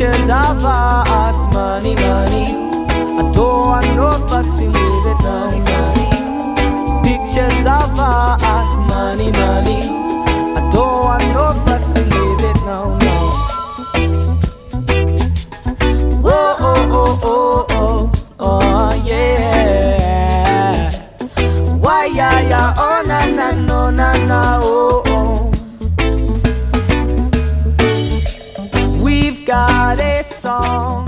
Pictures of us, money, money. I don't want no fussing with it, money, money. Pictures of us, money, money. I don't want no fussing with it, no, no. Oh, oh, oh, oh, oh, oh, yeah. Why, yeah, yeah, oh, na, na, no, na, na, oh, oh. We've got a song.